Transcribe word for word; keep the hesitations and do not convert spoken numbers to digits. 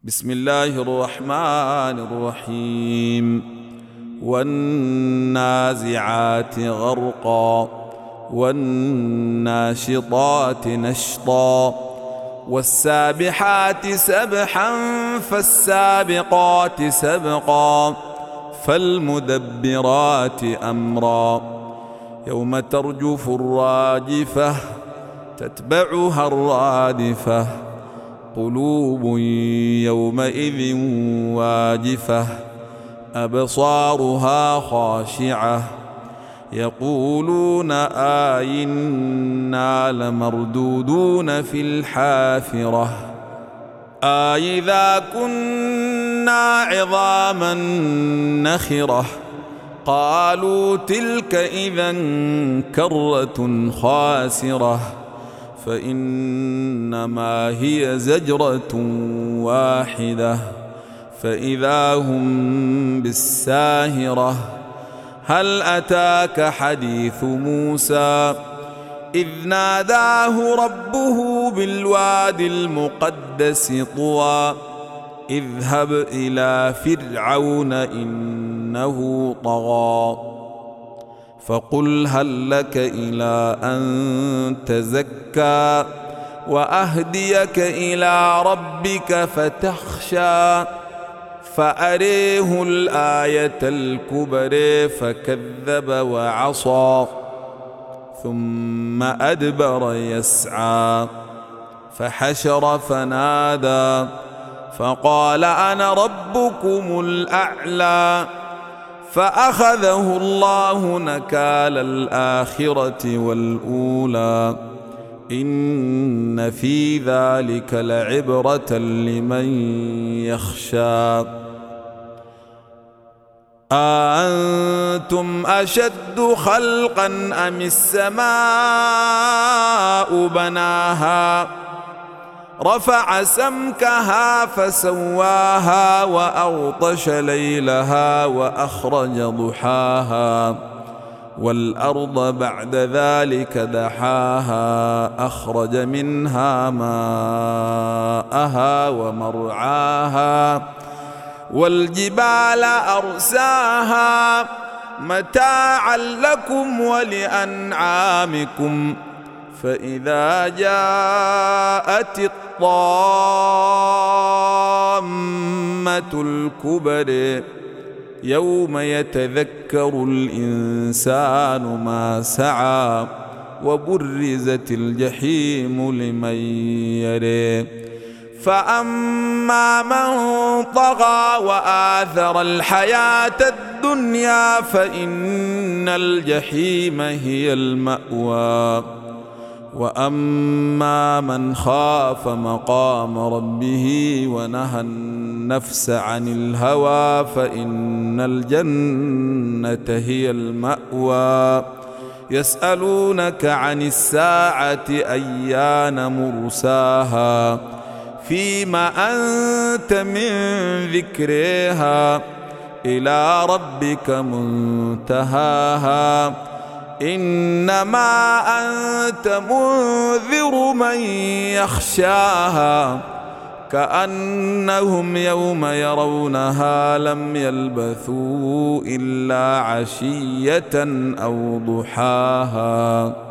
بسم الله الرحمن الرحيم. والنازعات غرقا والناشطات نشطا والسابحات سبحا فالسابقات سبقا فالمدبرات أمرا يوم ترجف الراجفة تتبعها الرادفة قلوب يومئذ واجفة أبصارها خاشعة يقولون آئنا لمردودون في الحافرة أإذا كنا عظاما نخرة قالوا تلك إذا كرة خاسرة فإنما هي زجرة واحدة فإذا هم بالساهرة هل أتاك حديث موسى إذ ناداه ربه بالواد المقدس طوى اذهب إلى فرعون إنه طغى فقل هل لك إلى أن تزكى وأهديك إلى ربك فتخشى فأريه الآية الكبرى فكذب وعصى ثم أدبر يسعى فحشر فنادى فقال أنا ربكم الأعلى فأخذه الله نكال الآخرة والأولى إن في ذلك لعبرة لمن يخشى أأنتم أشد خلقا أم السماء بناها رفع سمكها فسواها وأغطش ليلها وأخرج ضحاها والأرض بعد ذلك دحاها أخرج منها ماءها ومرعاها والجبال أرساها متاعا لكم ولأنعامكم فإذا جاءت الطامة الكبرى يوم يتذكر الإنسان ما سعى وبرزت الجحيم لمن يرى فأما من طغى وآثر الحياة الدنيا فإن الجحيم هي المأوى وأما من خاف مقام ربه ونهى النفس عن الهوى فإن الجنة هي المأوى يسألونك عن الساعة أيان مرساها فيما أنت من ذكرها إلى ربك منتهاها إنما أنت منذر من يخشاها كأنهم يوم يرونها لم يلبثوا إلا عشية أو ضحاها.